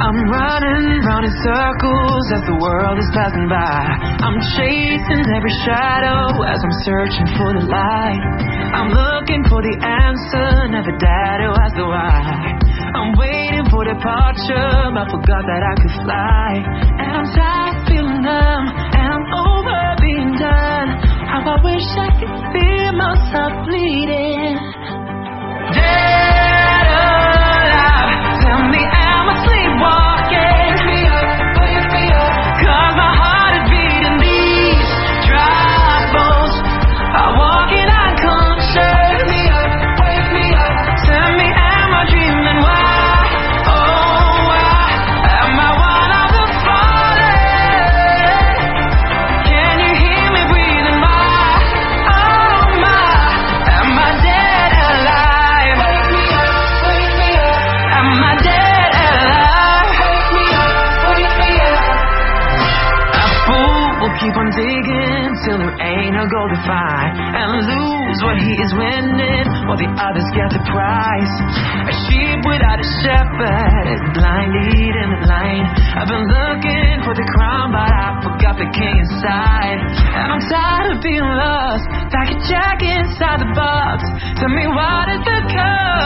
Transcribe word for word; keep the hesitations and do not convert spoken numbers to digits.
I'm running round in circles as the world is passing by. I'm chasing every shadow as I'm searching for the light. I'm looking for the answer, never doubt who has the why. I'm waiting for departure, I forgot that I could fly. And I'm tired of feeling numb, and I'm over being done. How I wish I could feel myself bleeding. Dead alive, tell me am I sleepwalking? Wake me up, wake me up, 'cause my heart is beating these dry bones are walking unconscious. Wake me up, wake me up, tell me am I dreaming? Why, oh why am I one of the fallen? Can you hear me breathing? Why, oh my, am I dead alive? Wake me up, wake me up, am I dead alive? Wake me up, wake me up. A fool will keep on digging till there ain't no gold to find, and lose what he is winning while the others get the prize. A sheep without a shepherd is blind leading the line. I've been looking for the crown, but I forgot the king inside. And I'm tired of being lost like a jack inside the box. Tell me what is the cause?